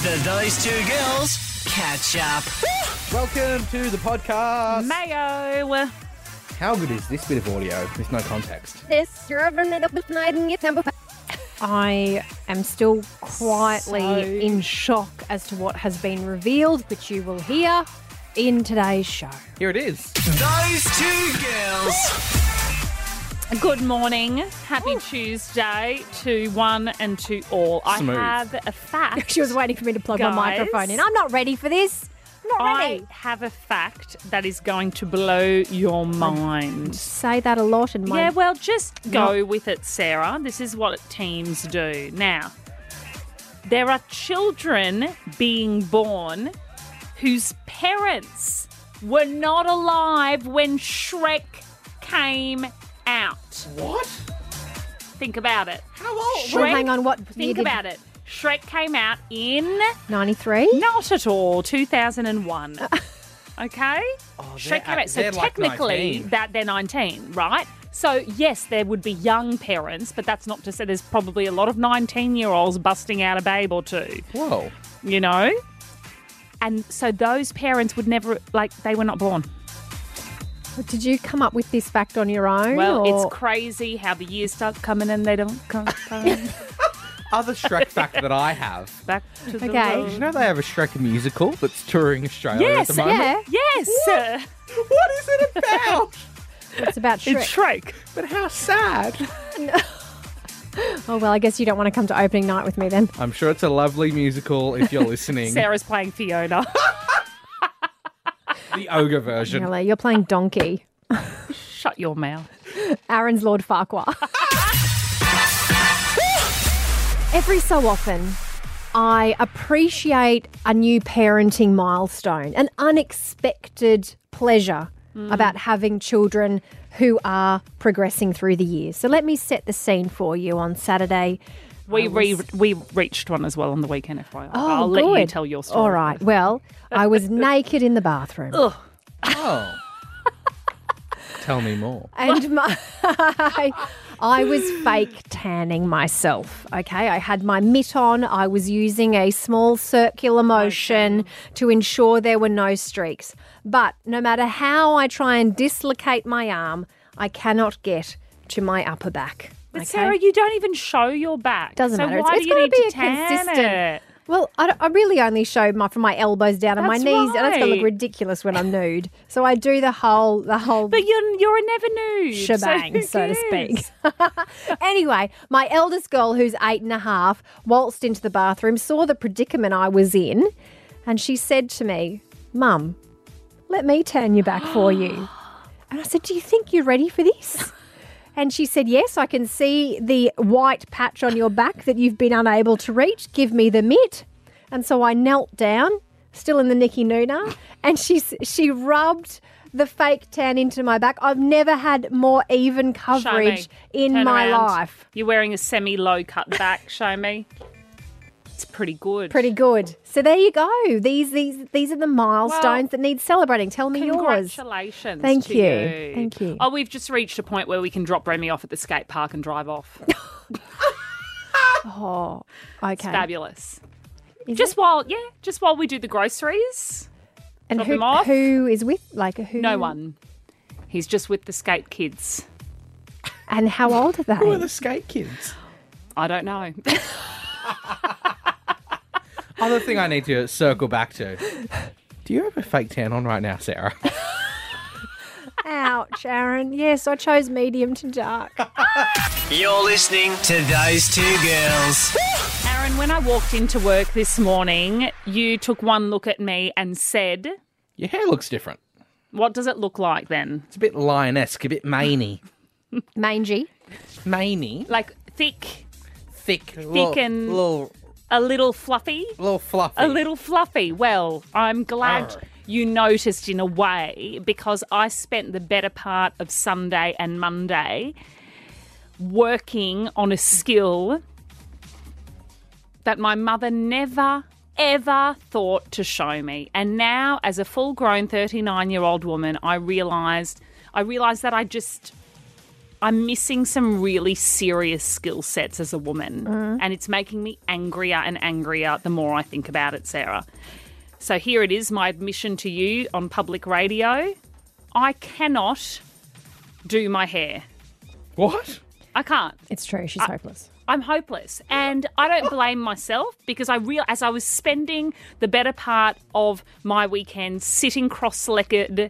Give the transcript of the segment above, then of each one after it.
the Those Two Girls Catch Up. Welcome to the podcast. Mayo. How good is this bit of audio with no context? I am still quietly in shock as to what has been revealed, which you will hear in today's show. Here it is. Those Two Girls. Good morning. Happy Tuesday to one and to all. Smooth. I have a fact. She was waiting for me to plug my Guys. microphone in. I'm not ready for this. I'm not I ready. have a fact that is going to blow your mind. Say that a lot in my... Yeah, well, just go with it, Sarah. This is what teams do. Now, there are children being born whose parents were not alive when Shrek came out. What? Think about it. How old? Well, hang on, what year Think did- about it. Shrek came out in 93? not at all 2001. Okay? Shrek came out. So they're like technically 19. they're 19, right? So yes, there would be young parents, but that's not to say there's probably a lot of 19-year-olds busting out a babe or two, Whoa. you know? And so those parents would never, they were not born. Did you come up with this fact on your own? Well, or... it's crazy how the years start coming and they don't come Other Shrek fact that I have. back to the Okay. Did you know they have a Shrek musical that's touring Australia Yes, at the moment? yeah. Yes. What is it about? It's about Shrek. It's Shrek. But how sad. Oh, well, I guess you don't want to come to opening night with me then. I'm sure it's a lovely musical if you're listening. Sarah's playing Fiona. The ogre version. Really, you're playing Donkey. Shut your mouth. Aaron's Lord Farquhar. Every so often, I appreciate a new parenting milestone, an unexpected pleasure about having children who are progressing through the years. So let me set the scene for you on Saturday. We reached one as well on the weekend, FYI. Oh, I'll let you good. tell your story. All right. Well, I was naked in the bathroom. Oh. Tell me more. And I was fake tanning myself, okay? I had my mitt on. I was using a small circular motion to ensure there were no streaks. But no matter how I try and dislocate my arm, I cannot get to my upper back. But okay? Sarah, you don't even show your back. Doesn't so matter. Why It's do you gotta need be to a tan consistent- it? Well, I really only show from my elbows down and my That's knees, and that's going to look right. ridiculous when I'm nude. So I do the whole But you're a never nude. shebang, who so to cares? speak. Anyway, my eldest girl, who's 8.5, waltzed into the bathroom, saw the predicament I was in, and she said to me, "Mum, let me tan your back for you." And I said, "Do you think you're ready for this?" And she said, "Yes, I can see the white patch on your back that you've been unable to reach. Give me the mitt." And so I knelt down, still in the Nicky Nuna, and she rubbed the fake tan into my back. I've never had more even coverage Show me. in Turn my around. life. You're wearing a semi-low cut back. Show me. It's pretty good. Pretty good. So there you go. These are the milestones that need celebrating. Tell me yours. Congratulations. Thank to you. Thank you. Oh, we've just reached a point where we can drop Remy off at the skate park and drive off. Oh, okay. Fabulous. Is Just it? while we do the groceries. And drop him off? who is with who? No one. He's just with the skate kids. And how old are they? Who are the skate kids? I don't know. Other thing I need to circle back to. Do you have a fake tan on right now, Sarah? Ouch, Aaron. Yes, I chose medium to dark. You're listening to Those Two Girls. Aaron, when I walked into work this morning, you took one look at me and said, Your hair looks different. what does it look like then? It's a bit lionesque, a bit maney. Mangy. Maney? Like thick, Thick. and- Little a little fluffy? fluffy. A little fluffy. Well, I'm glad Arr. you noticed in a way because I spent the better part of Sunday and Monday working on a skill that my mother never, ever thought to show me. And now, as a full-grown 39-year-old woman, I realised that I'm missing some really serious skill sets as a woman, and it's making me angrier and angrier the more I think about it, Sarah. So here it is, my admission to you on public radio. I cannot do my hair. What? I can't. It's true. She's hopeless. I'm hopeless, and I don't blame myself because as I was spending the better part of my weekend sitting cross-legged.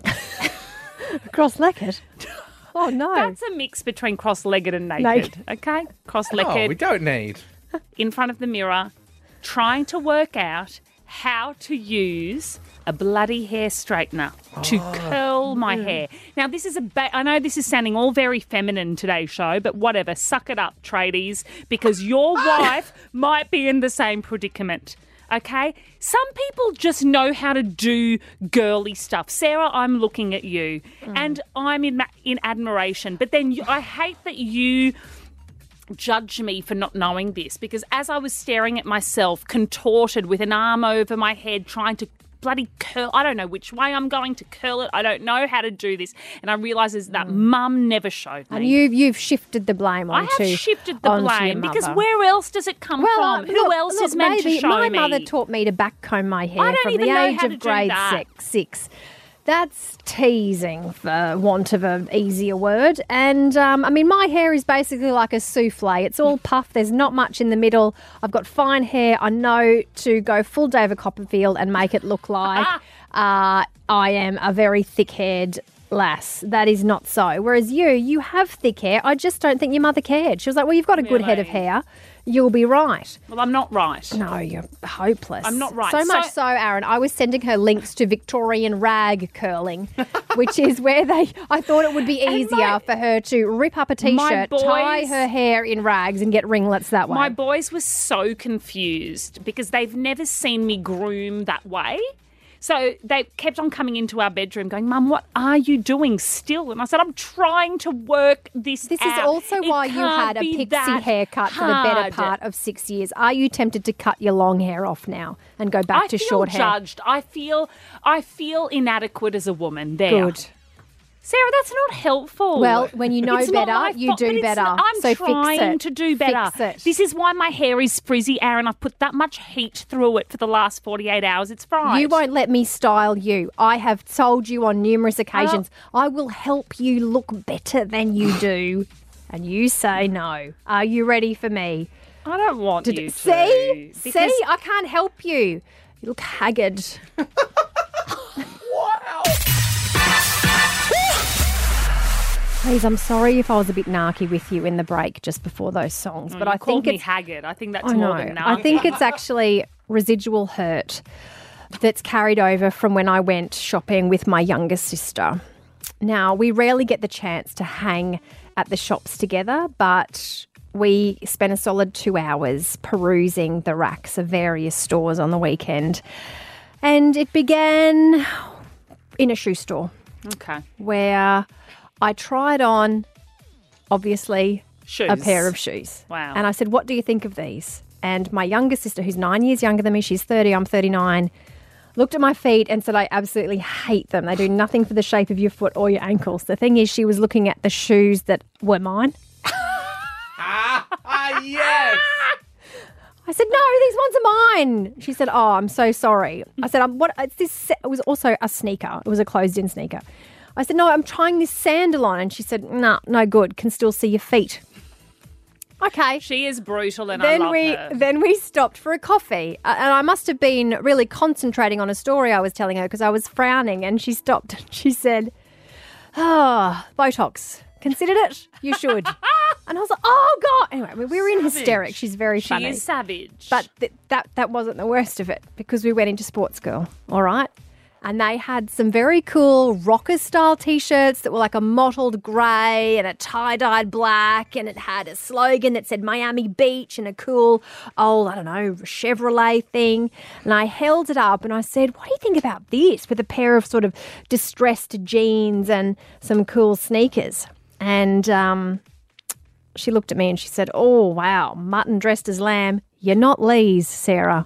Cross-legged? Oh, no. That's a mix between cross-legged and naked. Okay? Cross-legged. Oh, we don't need. In front of the mirror, trying to work out how to use a bloody hair straightener to curl my hair. Now, this is I know this is sounding all very feminine today's show, but whatever. Suck it up, tradies, because your wife might be in the same predicament. Okay? Some people just know how to do girly stuff. Sarah, I'm looking at you and I'm in admiration. But then I hate that you judge me for not knowing this, because as I was staring at myself, contorted with an arm over my head, trying to bloody curl, I don't know which way I'm going to curl it. I don't know how to do this. And I realised that Mum never showed me. And you've shifted the blame onto I have shifted the onto your blame because mother. where else does it come from? Who else is meant to show my me? mother taught me to backcomb my hair I don't from even the know age how of to do grade that. six. That's teasing, for want of an easier word. And, my hair is basically like a souffle. It's all puff. There's not much in the middle. I've got fine hair. I know to go full David Copperfield and make it look like I am a very thick-haired lass. That is not so. Whereas you have thick hair. I just don't think your mother cared. She was like, well, you've got a good head of hair. You'll be right. Well, I'm not right. No, you're hopeless. I'm not right. So much so, Aaron, I was sending her links to Victorian rag curling, which is where I thought it would be easier for her to rip up a T-shirt, tie her hair in rags and get ringlets that way. My boys were so confused because they've never seen me groom that way. So they kept on coming into our bedroom going, Mum, what are you doing still? And I said, I'm trying to work this out. This is also why you had a pixie haircut for the better part of 6 years. Are you tempted to cut your long hair off now and go back to short hair? I feel judged. I feel inadequate as a woman. There. Good. Sarah, that's not helpful. Well, when you know It's not better, my you fault, do but better. I'm So trying fix it. to do better. Fix it. This is why my hair is frizzy, Aaron. I've put that much heat through it for the last 48 hours. It's fried. You won't let me style you. I have told you on numerous occasions, I will help you look better than you do. And you say no. Are you ready for me? I don't want you to. See? Because See? I can't help you. You look haggard. Please, I'm sorry if I was a bit narky with you in the break just before those songs, but I called think me it's haggard. I think that's I more know. than narky. I think it's actually residual hurt that's carried over from when I went shopping with my younger sister. Now, we rarely get the chance to hang at the shops together, but we spent a solid 2 hours perusing the racks of various stores on the weekend. And it began in a shoe store Okay. where I tried on, obviously, Shoes. a pair of shoes. Wow. And I said, what do you think of these? And my younger sister, who's 9 years younger than me, she's 30, I'm 39, looked at my feet and said, I absolutely hate them. They do nothing for the shape of your foot or your ankles. The thing is, she was looking at the shoes that were mine. Yes. I said, no, these ones are mine. She said, oh, I'm so sorry. I said, what? It's this. It was also a sneaker. It was a closed-in sneaker. I said, no, I'm trying this sandal on. And she said, nah, no good. Can still see your feet. Okay. She is brutal and I love her. Then we stopped for a coffee. And I must have been really concentrating on a story I was telling her because I was frowning. And she stopped and she said, Botox. Considered it? You should. And I was like, oh, God. Anyway, we were in hysterics. She's very funny. She is savage. But that wasn't the worst of it because we went into Sports Girl, all right? And they had some very cool rocker-style T-shirts that were like a mottled grey and a tie-dyed black, and it had a slogan that said Miami Beach and a cool old, I don't know, Chevrolet thing. And I held it up and I said, what do you think about this with a pair of sort of distressed jeans and some cool sneakers? And she looked at me and she said, oh, wow, mutton dressed as lamb. You're not Lee's, Sarah.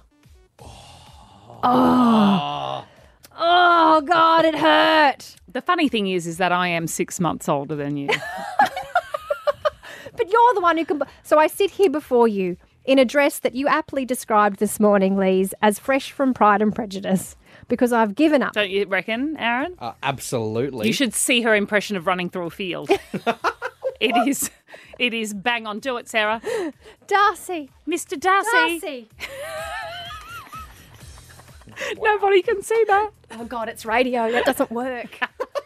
Oh, God, it hurt. The funny thing is that I am 6 months older than you. You're the one who can. So I sit here before you in a dress that you aptly described this morning, Lise, as fresh from Pride and Prejudice, because I've given up. Don't you reckon, Aaron? Absolutely. You should see her impression of running through a field. It is bang on. Do it, Sarah. Darcy. Mr. Darcy. Darcy. Nobody can see that. Oh, God, it's radio. That doesn't work.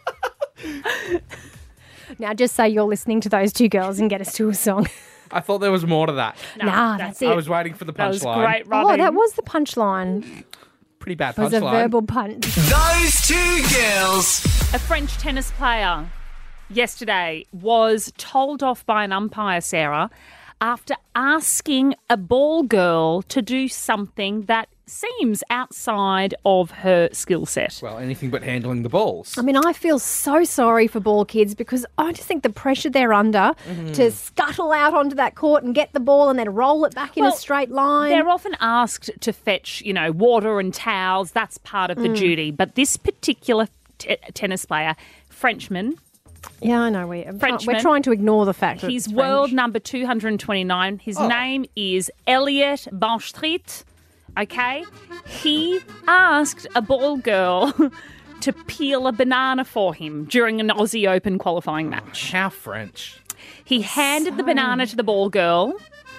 Now, just say you're listening to those two girls and get us to a song. I thought there was more to that. No, Nah, that's it. I was waiting for the That was punchline. great, Robbie. Oh, that was the punchline. Pretty bad It was a punchline. verbal punch. Those two girls. A French tennis player yesterday was told off by an umpire, Sarah, after asking a ball girl to do something that seems outside of her skill set. Well, anything but handling the balls. I mean, I feel so sorry for ball kids because I just think the pressure they're under to scuttle out onto that court and get the ball and then roll it back in a Well, straight line. They're often asked to fetch, water and towels. That's part of the duty. But this particular tennis player, Frenchman, Yeah, I know. We're Frenchman. trying to ignore the fact that he's it's world French. number 229. His name is Elliot Banstreet. Okay? He asked a ball girl to peel a banana for him during an Aussie Open qualifying match. How French. He handed the banana to the ball girl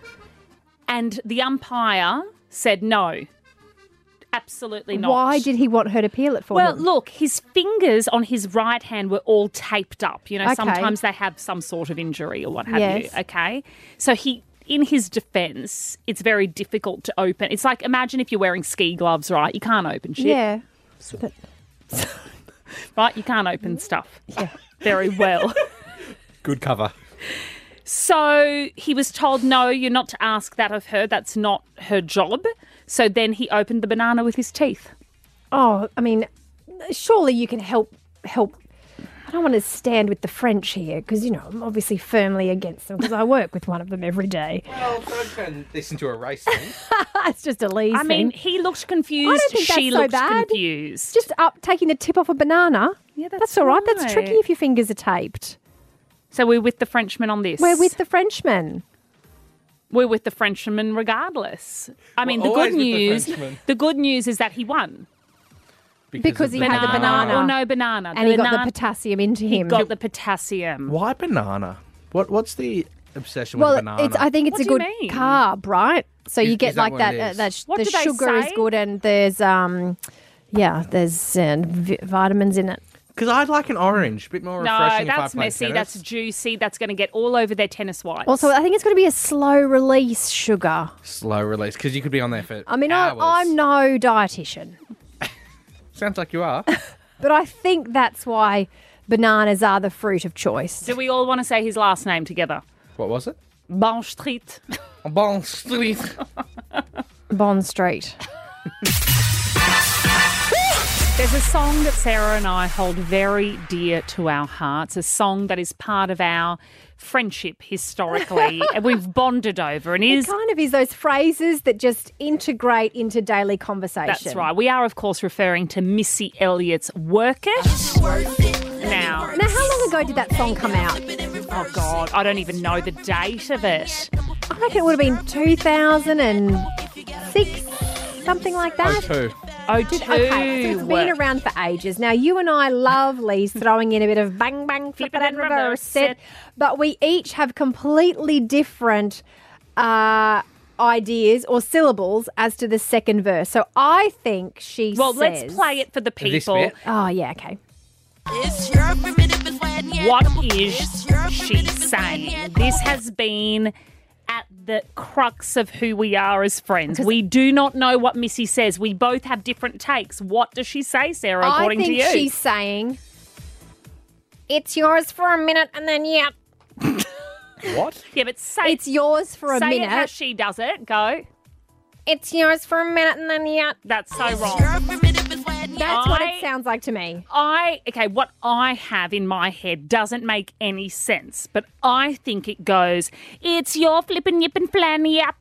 and the umpire said no. Absolutely not. Why did he want her to peel it for Well, him? look, his fingers on his right hand were all taped up. Okay. Sometimes they have some sort of injury or what have you. Yes. Okay. So in his defense, it's very difficult to open. It's like, imagine if you're wearing ski gloves, right? You can't open shit. Yeah. But Right? You can't open stuff very well. Good cover. So he was told, no, you're not to ask that of her. That's not her job. So then he opened the banana with his teeth. oh, I mean, surely you can help. I don't want to stand with the French here because, I'm obviously firmly against them because I work with one of them every day. Well, don't turn this into a race thing. It's just a Lee's I mean, thing. he looked confused. I don't think She that's so looked bad. confused. Just up taking the tip off a banana. Yeah, That's all right. That's right. tricky if your fingers are taped. So we're with the Frenchman on this. We're with the Frenchman. We're with the Frenchman regardless. I mean, We're the good always with the news. Frenchman. The good news is that he won. Because of he had the banana. or no banana, And he got the potassium into He him. got the potassium. Why banana? What's the obsession well, with banana? I think it's What a do you good mean? carb, right? So you Is get that like what that. it is? What The do they sugar is say? good, and there's vitamins in it. Because I'd like an orange, a bit more No, refreshing. if I that's played messy. tennis. That's juicy. That's going to get all over their tennis whites. Also, I think it's going to be a slow release sugar. Slow release, because you could be on there for I mean, hours. I'm no dietitian, Sounds like you are. but I think that's why bananas are the fruit of choice. do we all want to say his last name together? What was it? Banstreet. Bon Street. Bond Street. There's a song that Sarah and I hold very dear to our hearts, a song that is part of our friendship historically, and we've bonded over, and It is kind of is those phrases that just integrate into daily conversation. that's right. We are, of course, referring to Missy Elliott's "Work It." Now, Now, how long ago did that song come out? oh God, I don't even know the date of it. I reckon it would have been 2006, something like that. Two. Oh, two. Okay, so it's been around for ages. Now, you and I love Lee's throwing in a bit of bang, bang, flip it and reverse it, but we each have completely different ideas or syllables as to the second verse. So I think she Well, says... let's play it for the This people. bit? Oh, yeah, okay. What is she saying? This has been at the crux of who we are as friends. We do not know what Missy says. We both have different takes. What does she say, Sarah, according I think to you? she's saying, it's yours for a minute and then, yep. What? Yeah, but say, It's yours for a say minute. it how she does it. Go. It's yours for a minute and then, yep. That's so wrong. That's what it sounds like to me. What I have in my head doesn't make any sense, but I think it goes, it's your flippin' yippin' flan yap.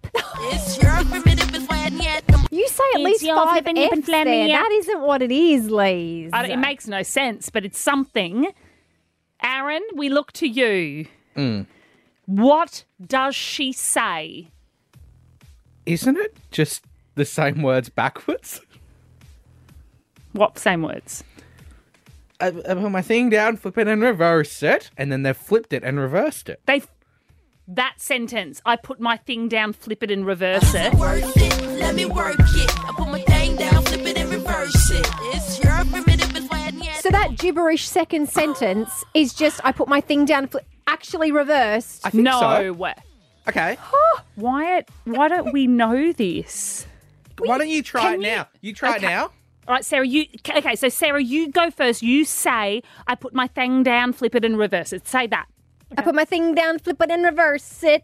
You say at It's least your 5 flippin' yippin' F's flammy there. yap. That isn't what it is, Lise. It makes no sense, but it's something. Aaron, we look to you. What does she say? Isn't it just the same words backwards? What same words? I put my thing down, flip it and reverse it, and then they've flipped it and reversed it. That sentence. I put my thing down, flip it and reverse it. Worth it, let me work it. I put my thing down, flip it and reverse it. It's your primitive and flat, yeah. So that gibberish second sentence is just I put my thing down, actually reversed. I think No. so. Okay. Why don't we know this? Why don't you try it can you- now? You try it now. All right, Sarah, so Sarah, you go first. You say, I put my thing down, flip it and reverse it. Say that. I put my thing down, flip it and reverse it.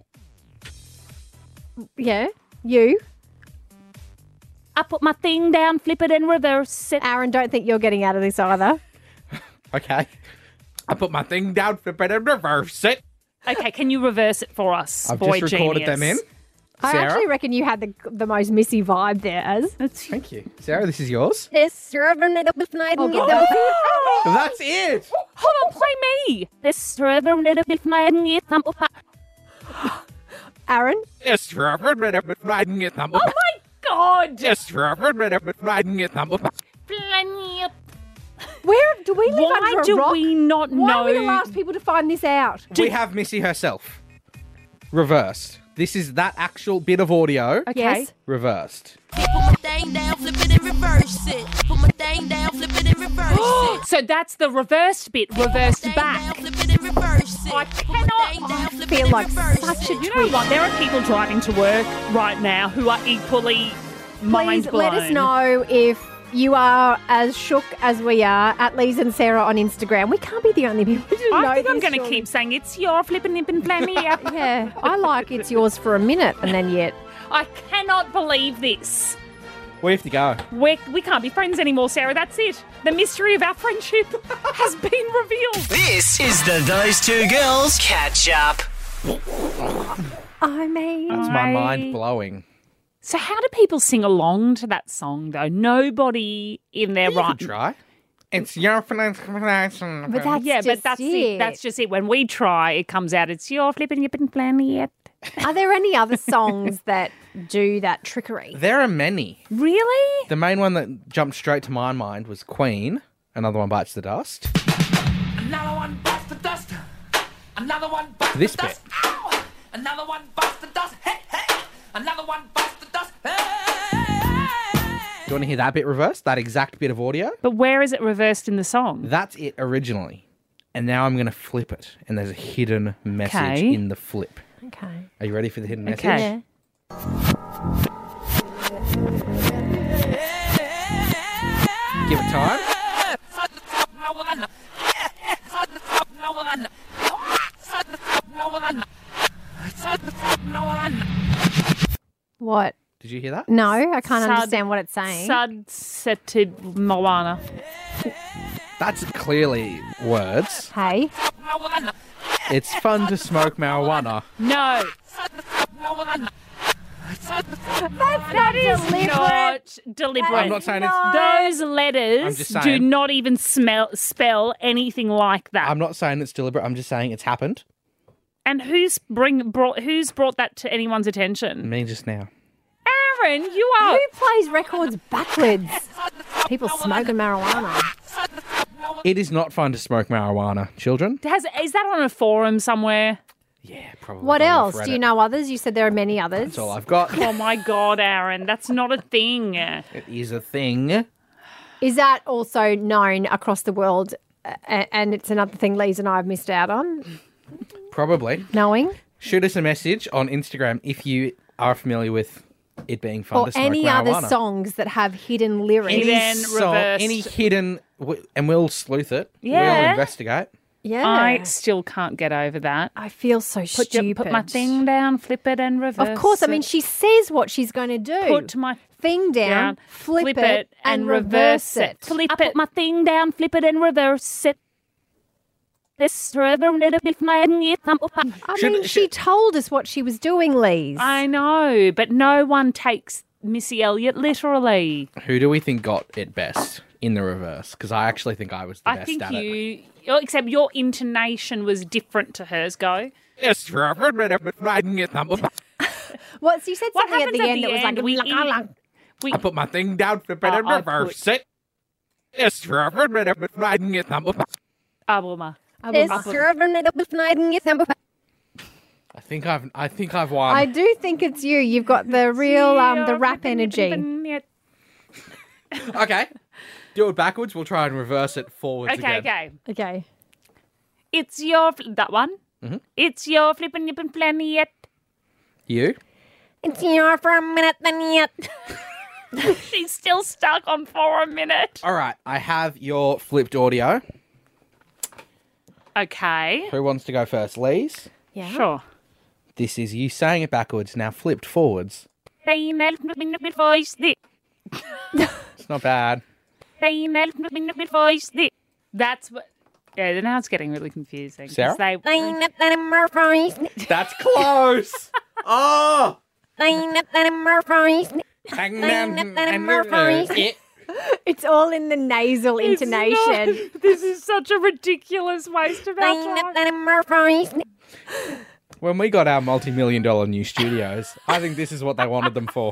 Yeah, you. I put my thing down, flip it and reverse it. Aaron, don't think you're getting out of this either. Okay. I put my thing down, flip it and reverse it. Okay, can you reverse it for us, I've boy just recorded genius? them in. I Sarah? actually reckon you had the most Missy vibe there, as. Thank you. Sarah, this is yours. Yes, Oh, That's it. Hold on, play me. Aaron, Yes, Robert, riding it. Oh my God. Yes, Robert, riding it. where do we live Why under a do rock? we not Why know? are we the last people to find this out? We have Missy herself. Reversed. This is that actual bit of audio. Okay. Yes. Reversed. Put my thing down, flip it and reverse it. Put my thing down, flip it and reverse it. So that's the reversed bit, reversed Thing down, back. flip it and reverse it. I Put my cannot- thing down, flip it feel and like reverse such a it. You know what? There are people driving to work right now who are equally mind Please blown. let us know if you are as shook as we are at Lee's and Sarah on Instagram. We can't be the only people who know I think I'm this, going to surely. keep saying it's your flippin' nippin' planny. Yeah, I like it's yours for a minute and then yet. I cannot believe this. We have to go. We can't be friends anymore, Sarah. That's it. The mystery of our friendship has been revealed. This is the Those Two Girls Catch Up. I mean, That's my mind blowing. So how do people sing along to that song, though? Nobody in their You right... can try. It's your pronunciation. but that's Yeah, but just that's it. it. That's just it. When we try, it comes out, it's your flippin' nippin' planny. Are there any other songs that do that trickery? There are many. Really? The main one that jumped straight to my mind was Queen. Another one bites the dust. Another one bites the dust. Another one bites This the dust. Ow! Another one bites the dust. Hey, hey! Another one bites the dust. Hey! Do you want to hear that bit reversed? That exact bit of audio? But where is it reversed in the song? That's it originally. And now I'm going to flip it. And there's a hidden message Okay. in the flip. Okay. Are you ready for the hidden message? Okay. Give it time. What? Did you hear that? No, I can't Sad- understand what it's saying. Sudsetid Moana. That's clearly words. Hey, It's fun to smoke marijuana. No. that is Not deliberate. I'm not saying it's. Those I'm letters just do saying. not even spell anything like that. I'm not saying it's deliberate. I'm just saying it's happened. And who's brought that to anyone's attention? Me just now. Aaron, you are. Who plays records backwards? People smoking marijuana. It is not fun to smoke marijuana, children. Is that on a forum somewhere? Yeah, probably. What on else? Reddit. Do you know others? You said there are many others. That's all I've got. Oh my God, Aaron, that's not a thing. It is a thing. Is that also known across the world? And it's another thing Lise and I have missed out on Probably. knowing. Shoot us a message on Instagram if you are familiar with it being fun Or to smoke any marijuana. other songs that have hidden lyrics. Hidden, reversed. any hidden, and we'll sleuth it. Yeah. We'll investigate. Yeah. I still can't get over that. I feel so stupid. Put my thing down, flip it and reverse. Of course, I mean, it. she says what she's going to do. Put my thing down, flip it, and reverse it. Flip it. Put my thing down, flip it and reverse it. I mean, she told us what she was doing, Lise. I know, but no one takes Missy Elliott literally. Who do we think got it best in the reverse? Because I actually think I was the I best think at it. except your intonation was different to hers. Go. Yes, What? So you said What something at happens the end that was like we "Lang." We, I put my thing down, flip it, and I reverse it. Yes, Abuma. I think I've won. I do think it's you. You've got the real the rap energy. Okay. Do it backwards. We'll try and reverse it forwards Okay, again. okay. Okay. It's your that one. Mm-hmm. It's your flippin' nippin' planet. You? It's your for a minute then yet. She's still stuck on for a minute. All right. I have your flipped audio. Okay. Who wants to go first? Lise? Yeah. Sure. This is you saying it backwards, now flipped forwards. It's It's not bad. That's what. Yeah, now it's getting really confusing. 'cause Sarah? They, That's close. Oh! It's all in the nasal It's intonation. not- this is such a ridiculous waste of our time. When we got our multi-million-dollar new studios, I think this is what they wanted them for.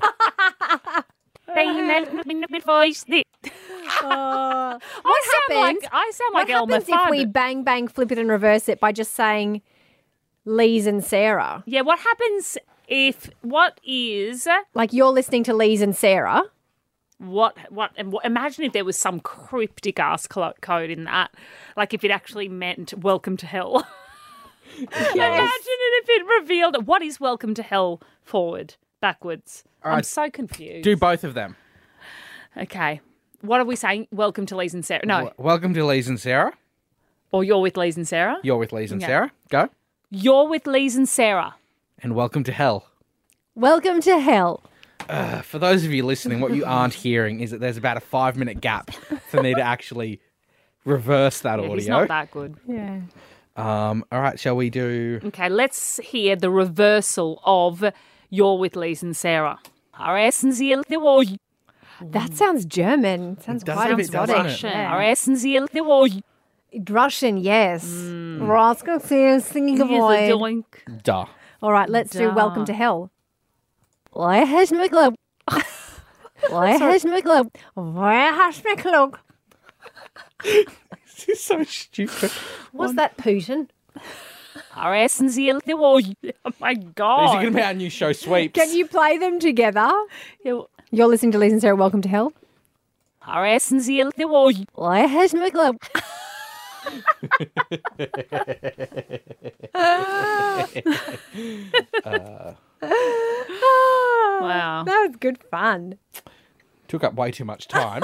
I sound like What Elmer happens if we Fudd. bang, bang, flip it and reverse it by just saying Lise and Sarah? Yeah, what happens if what is Like you're listening to Lise and Sarah. what imagine if there was some cryptic ass code in that, like if it actually meant welcome to hell. Imagine it if it revealed what is welcome to hell forward, backwards. I'm right. so confused. Do both of them. Okay. What are we saying? Welcome to Lise and Sarah. No. Welcome to Lise and Sarah. Or you're with Lise and Sarah. You're with Lise and Okay. Sarah. Go. You're with Lise and Sarah. And welcome to hell. Welcome to hell. For those of you listening, what you aren't hearing is that there's about a 5-minute gap for me to actually reverse that Yeah, audio. he's not that good. Yeah. All right, shall we do... Okay, let's hear the reversal of You're with Lise and Sarah. That sounds German. Sounds does quite a bit, doesn't it? exotic. Russian. Russian, yes. Roscoe says singing a voice. Duh. All right, let's do Duh. Welcome to Hell. Where has my club? Where has my club? Where has my club? This is so stupid. What's that, Putin? Oh my Is it God. going to be our new show, Sweeps? Can you play them together? Yeah, You're listening to Lise and Sarah, Welcome to Hell. Where has my club? Wow. That was good fun. Took up way too much time.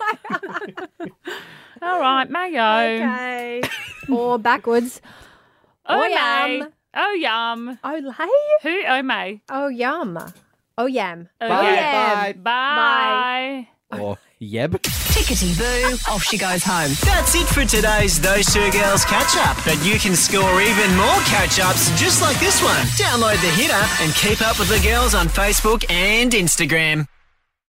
All right, Mayo. Okay. Or backwards. Oh, yum. May. Oh, yum. Oh, hey. Who? Oh, May. Oh, yum. Oh, yam. Oh, Bye, yeah. bye. Bye. Or yeb. Tickety boo, off she goes home. That's it for today's Those Two Girls catch up. But you can score even more catch ups just like this one. Download the Hit app and keep up with the girls on Facebook and Instagram.